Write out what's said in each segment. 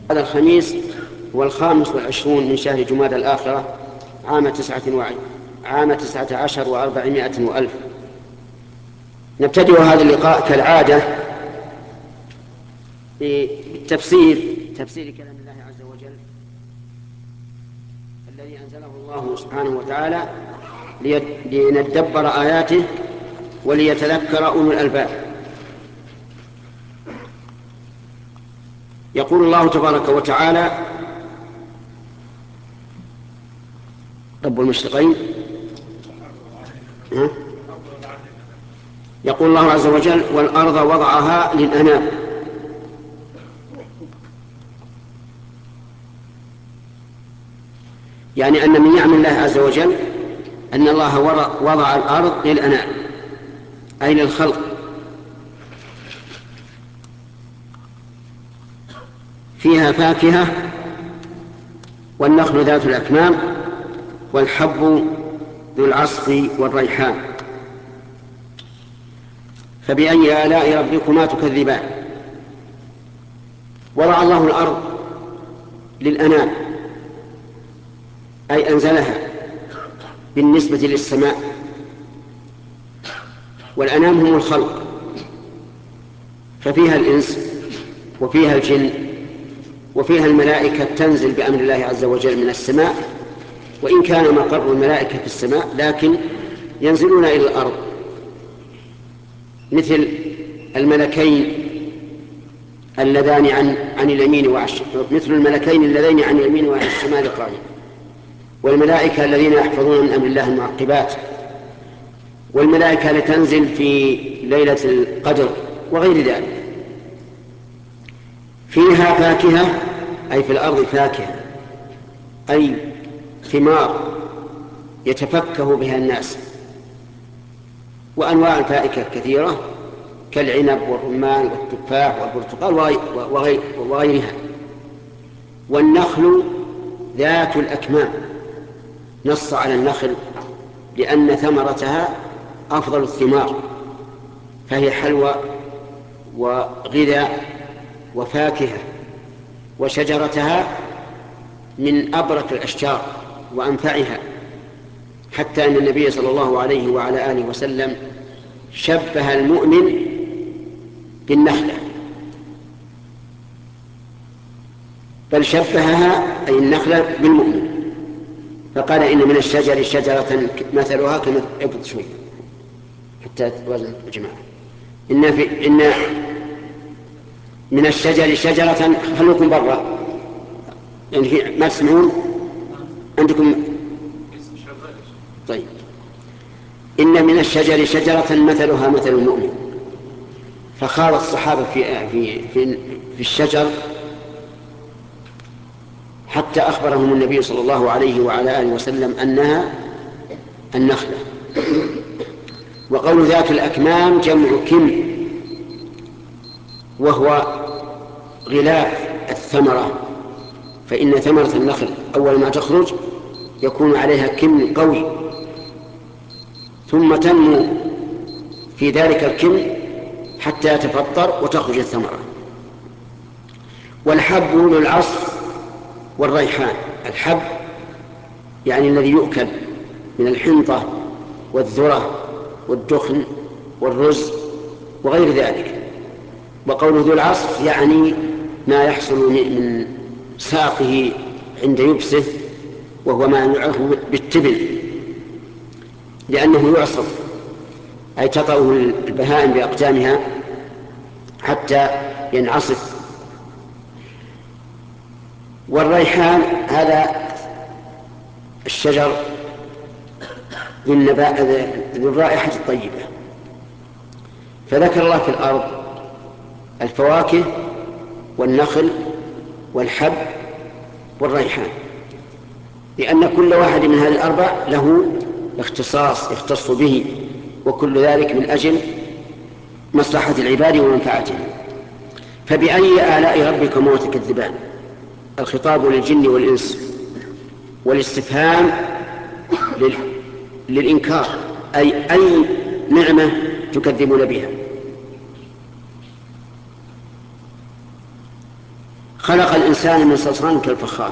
هذا الخميس هو 25 من شهر جمادى الآخرة عام 19 و400 وألف. نبتدئ هذا اللقاء كالعادة بتفسير كلام الله عز وجل الذي أنزله الله سبحانه وتعالى لندبر آياته وليتذكر أولو الألباب. يقول الله تبارك وتعالى رب المشرقين يقول الله عز وجل والأرض وضعها للأنام. يعني أن من نعم الله عز وجل أن الله وضع الأرض للأنام أي للخلق، فيها فاكهة والنخل ذات الأكمام والحب ذو العصف والريحان. فبأي آلاء ربكما تكذبان؟ وضع الله الأرض للأنام أي أنزلها بالنسبة للسماء، والأنام هم الخلق، ففيها الإنس وفيها الجن وفيها الملائكة تنزل بأمر الله عز وجل من السماء، وإن كان مقر الملائكة في السماء لكن ينزلون إلى الأرض، مثل الملكين اللذان عن اليمين مثل الملكين اللذين عن اليمين وعن الشمال قائمين، والملائكة الذين يحفظون من أمر الله المعقبات، والملائكة لتنزل في ليلة القدر وغير ذلك. فيها فاكهة أي في الأرض فاكهة أي ثمار يتفكه بها الناس، وأنواع الفاكهة كثيرة كالعنب والرمان والتفاح والبرتقال وغيرها. والنخل ذات الأكمام، نص على النخل لأن ثمرتها أفضل الثمار، فهي حلوى وغذاء وفاكهة، وشجرتها من أبرك الأشجار وأنفعها، حتى أن النبي صلى الله عليه وعلى آله وسلم شبه المؤمن بالنخلة، بل شبهها أي النخلة بالمؤمن، فقال إن من الشجر شجرة مثلها كما ابط شوي حتى توازن الجماعة. إن من الشجر شجرة، خلوكم برا يعني ما تسمعون عندكم. طيب، إن من الشجر شجرة مثلها مثل المؤمن، فخاض الصحابة في الشجر حتى أخبرهم النبي صلى الله عليه وعلى آله وسلم أنها النخلة. وقول ذات الأكمام جمع كم، وهو غلاف الثمرة، فإن ثمرة النخل أول ما تخرج يكون عليها كم قوي، ثم تنمو في ذلك الكم حتى يتفطر وتخرج الثمرة. والحب ذو العصف والريحان، الحب يعني الذي يؤكل من الحنطة والذرة والدخن والرز وغير ذلك. وقول ذو العصف يعني ما يحصل من ساقه عند يبسه، وهو ما يعرف بالتبن، لأنه يعصف أي تطأه البهائم بأقدامها حتى ينعصف. والريحان هذا الشجر ذو الرائحة الطيبة. فذكر الله في الأرض الفواكه والنخل والحب والريحان، لأن كل واحد من هذه الأربع له اختصاص يختص به، وكل ذلك من أجل مصلحة العباد ومنفعتهم. فبأي آلاء ربكما تكذبان؟ الخطاب للجن والإنس، والاستفهام للإنكار أي نعمة تكذبون بها؟ خلق الإنسان من صلصال كالفخار،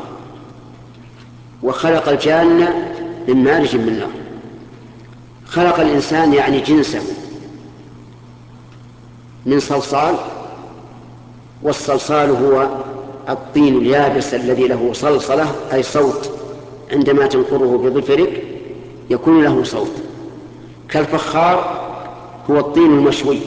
وخلق الجان من مارج من نار. خلق الإنسان يعني جنسه من صلصال، والصلصال هو الطين اليابس الذي له صلصلة أي صوت، عندما تنقره بظفرك يكون له صوت. كالفخار هو الطين المشوي،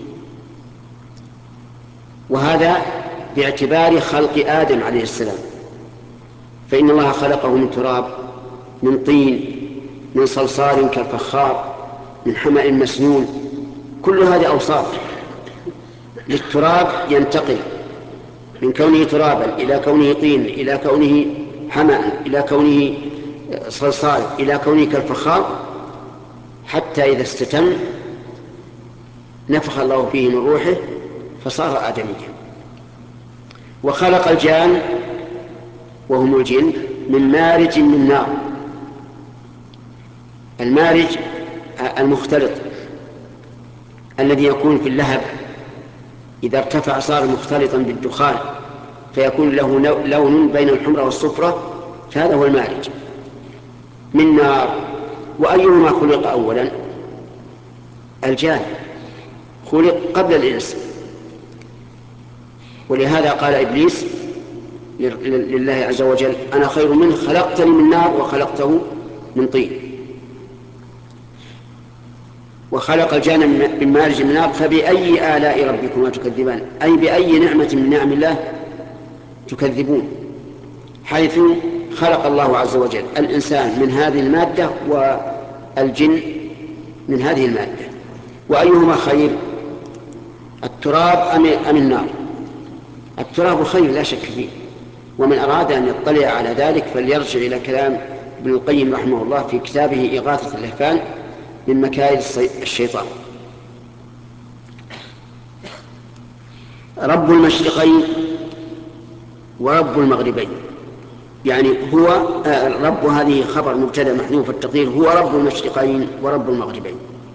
وهذا باعتبار خلق آدم عليه السلام، فإن الله خلقه من تراب، من طين، من صلصال كالفخار، من حمأ مسنون. كل هذه أوصاف للتراب، ينتقل من كونه ترابا إلى كونه طين، إلى كونه حمأ، إلى كونه صلصال، إلى كونه كالفخار، حتى إذا استتم نفخ الله فيه من روحه فصار آدميا. وخلق الجان وهم الجن من مارج من نار. المارج المختلط الذي يكون في اللهب، إذا ارتفع صار مختلطا بالدخان فيكون له لون بين الحمرة والصفرة، فهذا هو المارج من نار. وأيهما خلق أولا؟ الجان خلق قبل الإنس، ولهذا قال إبليس لله عز وجل: أنا خير منه، خلقتني من نار وخلقته من طين. وخلق الجان من مارج من نار. فبأي آلاء ربكما تكذبان؟ أي بأي نعمة من نعم الله تكذبون، حيث خلق الله عز وجل الإنسان من هذه المادة والجن من هذه المادة. وأيهما خير، التراب أم النار؟ التراب خير لا شك فيه، ومن أراد أن يطلع على ذلك فليرجع إلى كلام ابن القيم رحمه الله في كتابه إغاثة اللهفان من مكائد الشيطان. رب المشرقين ورب المغربين، يعني هو رب، هذه خبر مبتدأ محذوف التقدير، هو رب المشرقين ورب المغربين،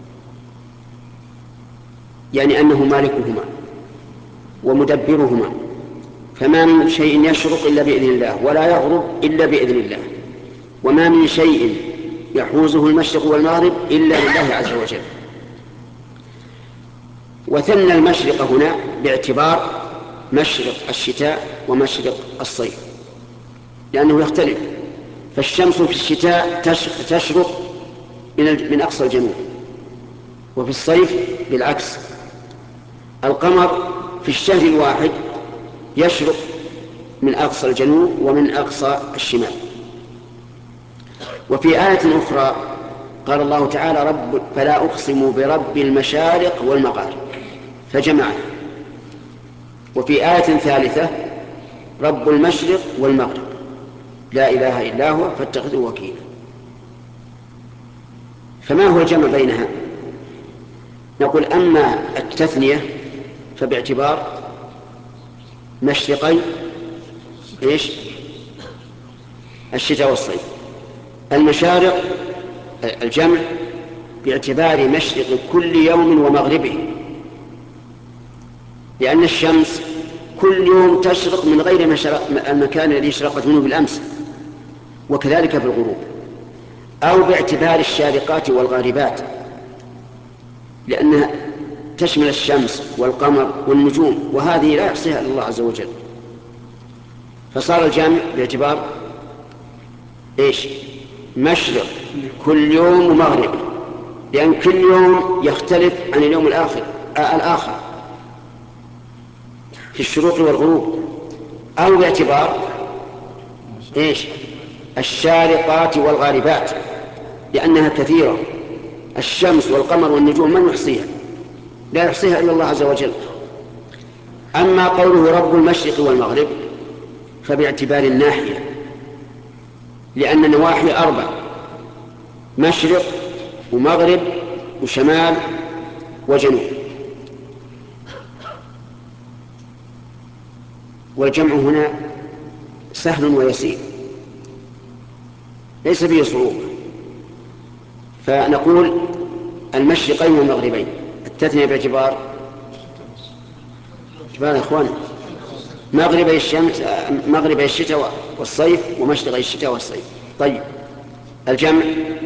يعني أنه مالكهما ومدبرهما، فما من شيء يشرق إلا بإذن الله ولا يغرب إلا بإذن الله، وما من شيء يحوزه المشرق والمغرب إلا لله عز وجل. وثنى المشرق هنا باعتبار مشرق الشتاء ومشرق الصيف، لأنه يختلف، فالشمس في الشتاء تشرق من أقصى الجنوب، وفي الصيف بالعكس. القمر في الشهر الواحد يشرق من أقصى الجنوب ومن أقصى الشمال. وفي آية أخرى قال الله تعالى: فلا أقسم برب المشارق والمغارب، فجمعه. وفي آية ثالثة: رب المشرق والمغرب لا إله إلا هو فاتخذه وكيلا. فما هو الجمع بينها؟ نقول: أما التثنية فباعتبار مشرقي الشتاء والصيف. المشارق الجمع باعتبار مشرق كل يوم ومغربه، لأن الشمس كل يوم تشرق من غير المكان الذي شرقت منه بالأمس، وكذلك في الغروب. أو باعتبار الشارقات والغاربات، لأنها تشمل الشمس والقمر والنجوم، وهذه لا يحصيها إلا الله عز وجل. فصار الجامع باعتبار مشرق كل يوم ومغرب، لأن كل يوم يختلف عن اليوم الآخر في الشروق والغروب. أو باعتبار الشارقات والغاربات، لأنها كثيرة. الشمس والقمر والنجوم من يحصيها؟ لا يحصيها إلا الله عز وجل. أما قوله رب المشرق والمغرب فباعتبار الناحية، لأن النواحي 4: مشرق ومغرب وشمال وجنوب. والجمع هنا سهل ويسير ليس فيه صعوبة، فنقول المشرقين والمغربين. التثنية باعتبار يا إخوان مغربي الشمس، مغربي الشتاء والصيف ومشرقي الشتاء والصيف. طيب الجمع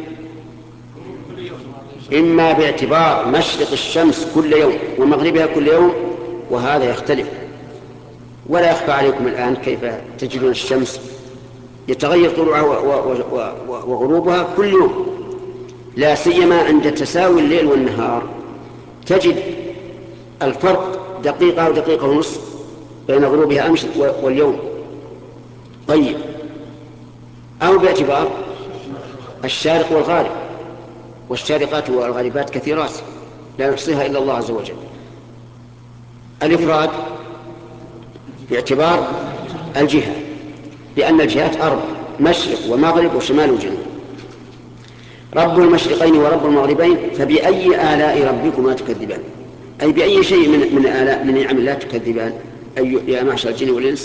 إما باعتبار مشرق الشمس كل يوم ومغربها كل يوم، وهذا يختلف. ولا يخفى عليكم الآن كيف تجدون الشمس يتغير طلوعها وغروبها كل يوم، لا سيما عند تساوي الليل والنهار تجد الفرق دقيقة أو دقيقة ونصف بين غروبها أمس واليوم. طيب أو باعتبار الشارق والغارب، والشارقات والغاربات كثيرات لا يحصيها إلا الله عز وجل. الإفراد باعتبار الجهة، لأن الجهات أربع: مشرق ومغرب وشمال وجنوب. رب المشرقين ورب المغربين فبأي آلاء ربكما تكذبان، أي بأي شيء من آلاء من نعم الله تكذبان يا معشر الجن والإنس.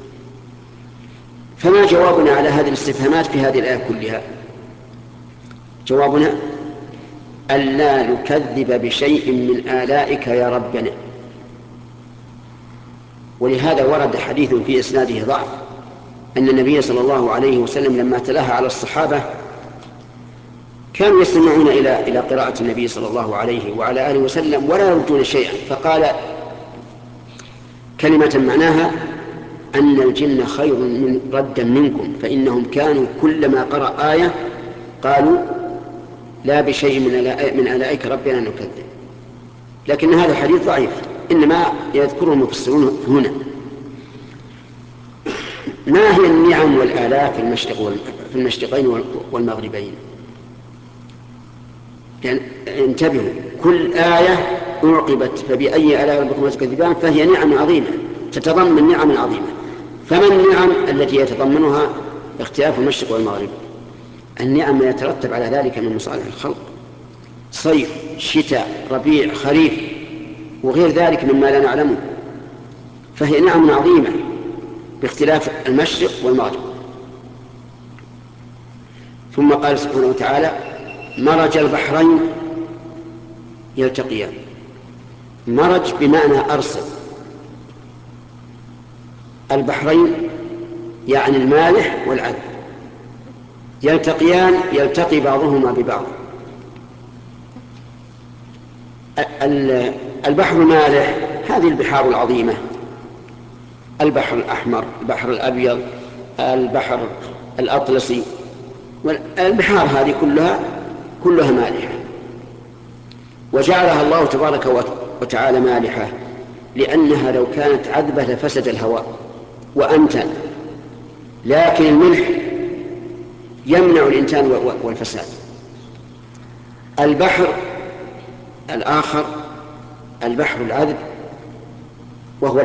فما جوابنا على هذه الاستفهامات في هذه الآية كلها؟ جوابنا ألا نكذب بشيء من آلائك يا ربنا. ولهذا ورد حديث في إسناده ضعف أن النبي صلى الله عليه وسلم لما تلاها على الصحابة كانوا يستمعون إلى قراءة النبي صلى الله عليه وعلى آله وسلم ولا يردون شيئا، فقال كلمة معناها أن الجن خير من ردا منكم، فإنهم كانوا كلما قرأ آية قالوا لا بشيء من آلائك ربنا نكذب. لكن هذا الحديث ضعيف، إنما يذكره المفسرون هنا. ما هي النعم والآلاء في المشرقين والمغربين؟ يعني انتبهوا، كل آية أعقبت فبأي آلاء ربكما تكذبان فهي نعم عظيمة تتضمن نعم عظيمة. فما النعم التي يتضمنها اختلاف المشرق والمغرب؟ النعم ما يترتب على ذلك من مصالح الخلق: صيف، شتاء، ربيع، خريف، وغير ذلك مما لا نعلمه. فهي نعم عظيمة باختلاف المشرق والمغرب. ثم قال سبحانه وتعالى: مرج البحرين يلتقيان. مرج بمعنى أرسل. البحرين يعني المالح والعذب، يلتقيان يلتقي بعضهما ببعض. البحر المالح هذه البحار العظيمة: البحر الأحمر، البحر الأبيض، البحر الأطلسي، والبحار هذه كلها مالحة، وجعلها الله تبارك وتعالى مالحة لأنها لو كانت عذبة لفسد الهواء وأنتن، لكن الملح يمنع الإنتان والفساد. البحر الآخر البحر العذب وهو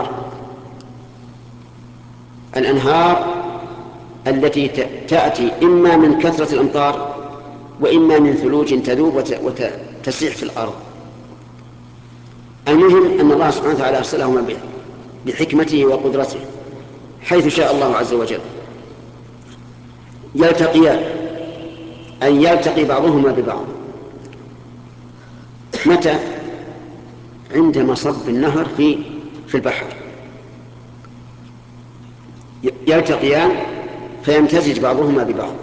الأنهار التي تأتي إما من كثرة الأمطار وإما من ثلوج تذوب وتسيح في الأرض. المهم أن الله سبحانه وتعالى أرسلهما بحكمته وقدرته حيث شاء الله عز وجل. يلتقيان أن يلتقي بعضهما ببعض. متى؟ عند مصب النهر في البحر يلتقيان فيمتزج بعضهما ببعض.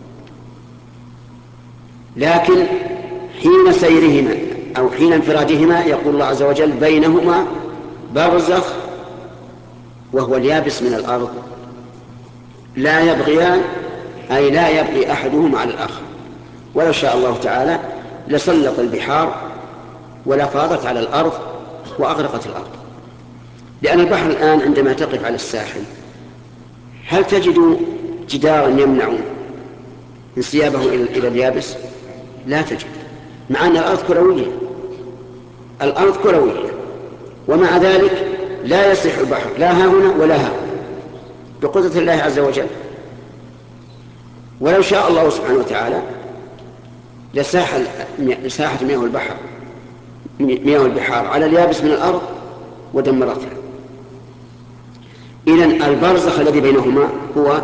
لكن حين سيرهما أو حين انفرادهما يقول الله عز وجل: بينهما برزخ، وهو اليابس من الأرض، لا يبغيان، أي لا يبغي أحدهما على الآخر. ولو شاء الله تعالى لسلط البحار ولفاضت على الأرض وأغرقت الأرض. لأن البحر الآن عندما تقف على الساحل هل تجد جدارا يمنع انسيابه إلى اليابس؟ لا تجد، مع أن الأرض كروية، ومع ذلك لا يصح البحر لا ها هنا ولا ها هنا بقدرة الله عز وجل. ولو شاء الله سبحانه وتعالى لساحت مياه البحار على اليابس من الأرض ودمرتها. إذن البرزخ الذي بينهما هو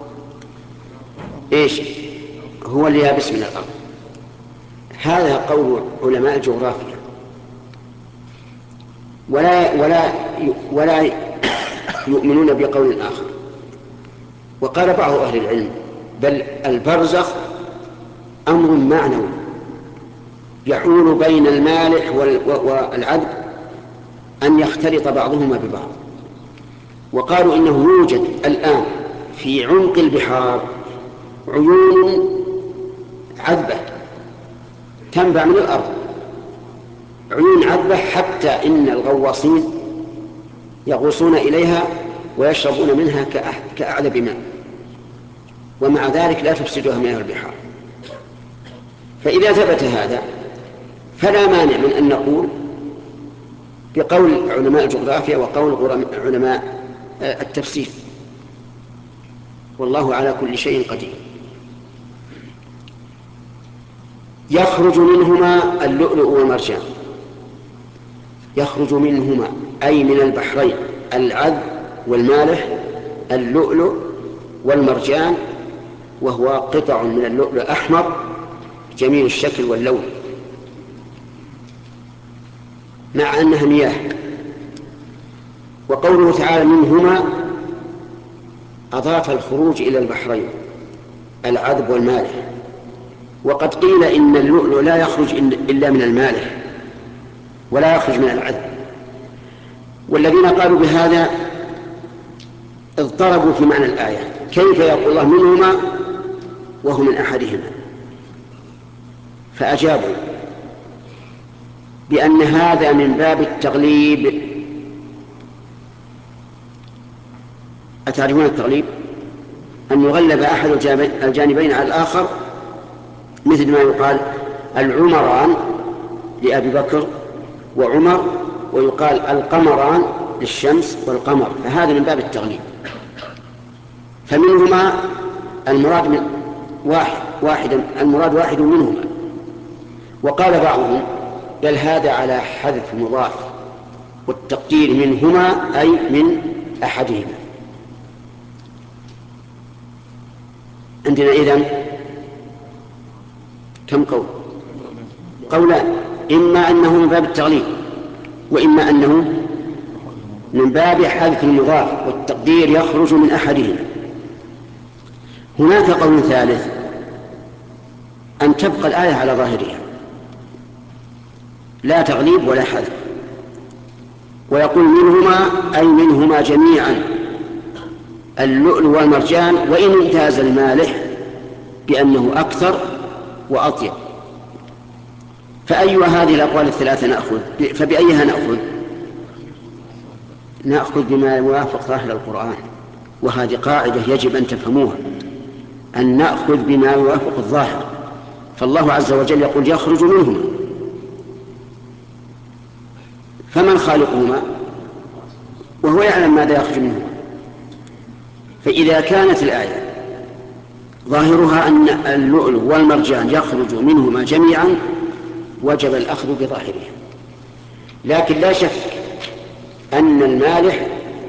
إيش؟ هو اليابس من الأرض. هذا قول علماء الجغرافيا. ولا يؤمنون بقول آخر. وقال بعض أهل العلم بل البرزخ أمر معنوي يحول بين المالح والعذب أن يختلط بعضهما ببعض. وقالوا إنه يوجد الآن في عمق البحار عيون عذبة تنبع من الأرض، عيون عذبة حتى إن الغواصين يغوصون إليها ويشربون منها كأعذب ماء، ومع ذلك لا تفسدها مياه البحار. فإذا ثبت هذا فلا مانع من أن نقول بقول علماء الجغرافيا وقول علماء التفسير، والله على كل شيء قدير. يخرج منهما اللؤلؤ والمرجان. يخرج منهما أي من البحرين العذب والمالح اللؤلؤ والمرجان، وهو قطع من اللؤلؤ أحمر جميل الشكل واللون، مع أنها مياه. وقوله تعالى منهما أضاف الخروج إلى البحرين العذب والمالح. وقد قيل إن اللؤلؤ لا يخرج إلا من المالح ولا يخرج من العذب، والذين قالوا بهذا اضطربوا في معنى الآية. كيف يقول الله منهما وهو من أحدهما؟ فأجابوا بأن هذا من باب التغليب. أتعرفون التغليب؟ أن يغلب أحد الجانبين على الآخر، مثل ما يقال العمران لأبي بكر وعمر، ويقال القمران للشمس والقمر، فهذا من باب التغليب. فمنهما المراد من المراد واحد منهما. وقال بعضهم بل هذا على حذف مضاف، والتقدير منهما أي من أحدهما. عندنا إذن كم قول؟ قولان، إما أنه من باب التغليب وإما أنه من باب حذف المضاف والتقدير يخرج من أحدهما. هناك قول ثالث أن تبقى الآية على ظاهرها لا تغليب ولا حذف، ويقول منهما أي منهما جميعا اللؤلؤ والمرجان، وإن امتاز المالح بأنه أكثر وأطيب. فأي هذه الأقوال الثلاثة نأخذ؟ فبأيها نأخذ؟ نأخذ بما يوافق ظاهر القرآن، وهذه قاعدة يجب أن تفهموها، أن نأخذ بما يوافق الظاهر. فالله عز وجل يقول يخرج منهما، فمن خالقهما؟ وهو يعلم ماذا يخرج منهما. فإذا كانت الآية ظاهرها أن اللؤلؤ والمرجان يخرج منهما جميعا وجب الأخذ بظاهرها. لكن لا شك أن المالح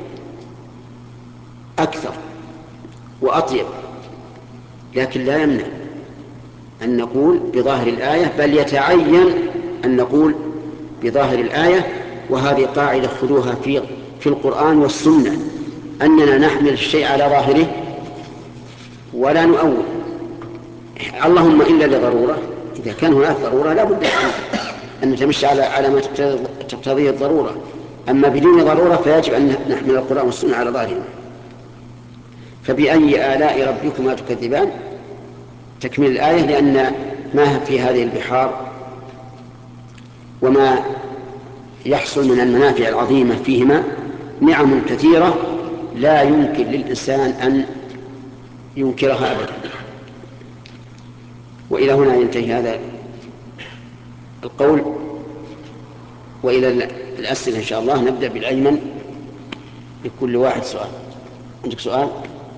أكثر وأطيب، لكن لا يمنع أن نقول بظاهر الآية، بل يتعين أن نقول بظاهر الآية. وهذه قاعدة خذوها في القرآن والسنة، أننا نحمل الشيء على ظاهره ولا نؤول، اللهم إلا لضرورة. إذا كان هناك ضرورة لا بد أن نتمشى على ما تقتضيه الضرورة، أما بدون ضرورة فيجب أن نحمل القرآن والسنة على ظاهره. فبأي آلاء ربكما تكذبان تكمل الآية، لأن ما في هذه البحار وما يحصل من المنافع العظيمة فيهما نعم كثيرة لا يمكن للإنسان أن ينكرها أبدا. وإلى هنا ينتهي هذا القول، وإلى الأسئلة إن شاء الله. نبدأ بالأيمن، لكل واحد سؤال. عندك سؤال؟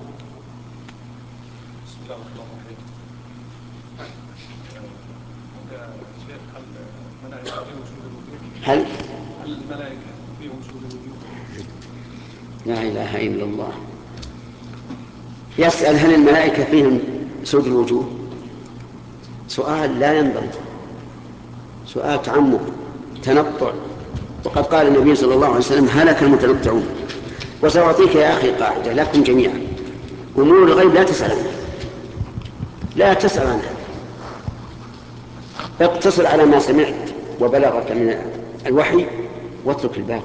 هل الملائكة فيهم سجود الوجوه؟ لا إله إلا الله. يسأل هل الملائكة فيهم سود الوجوه؟ سؤال لا ينبغي، سؤال تعمق تنطع. وقد قال النبي صلى الله عليه وسلم هلك المتنطعون. وسأعطيك يا أخي قاعدة لكم جميعا: أمور الغيب لا تسأل عنها، لا تسأل عنها، اقتصر على ما سمعت وبلغك من الوحي واترك الباقي.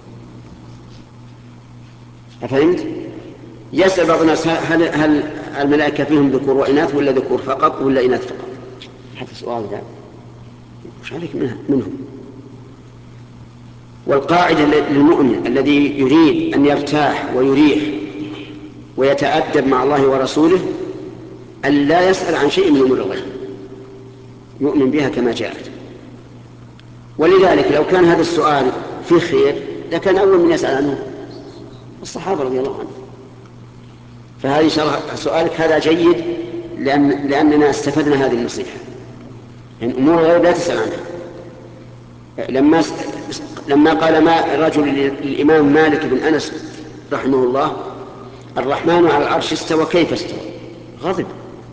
أفهمت؟ يسأل بعض الناس: هل الملائكة فيهم ذكور وإناث ولا ذكور فقط ولا إناث فقط؟ حتى سؤال ذا مش عليك منهم. والقاعدة للمؤمن الذي يريد أن يرتاح ويريح ويتأدب مع الله ورسوله أن لا يسأل عن شيء من أمور الغيب، يؤمن بها كما جاءت. ولذلك لو كان هذا السؤال فيه خير لكان أول من يسأل عنه الصحابة رضي الله عنهم. فهذه سؤالك هذا جيد لأننا استفدنا هذه النصيحة. يعني أمور الغيب لا تسأل عنها. لما قال الرجل للإمام مالك بن أنس رحمه الله: الرحمن على العرش استوى، كيف استوى؟ غضب.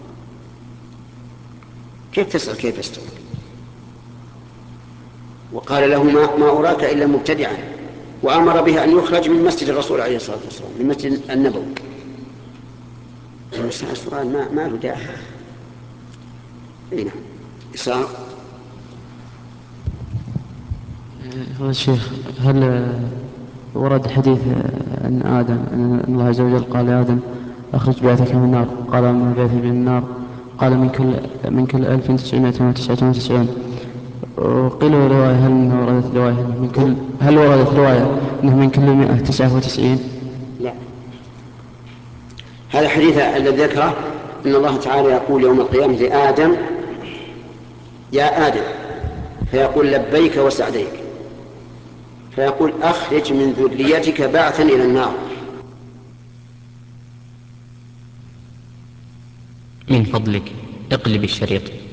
كيف تسأل كيف استوى؟ وقال له: ما أراك إلا مبتدعا، وأمر به أن يخرج من مسجد الرسول عليه الصلاة والسلام، من مسجد النبوي. السؤال ما له داعي. نعم. إسحاق. هذا الشيخ، هل ورد حديث عن آدم أن الله عز وجل قال لآدم: أخرج بيتك من النار؟ قال: وما بيتي من النار؟ قال: من كل 1999. وقيل رواية، هل وردت رواية أنه من كل 199؟ لا، هذا الحديث الذي ذكره إن الله تعالى يقول يوم القيامة لآدم: يا آدم، فيقول: لبيك وسعديك، فيقول: أخرج من ذريتك بعثا إلى النار. من فضلك اقلب الشريط.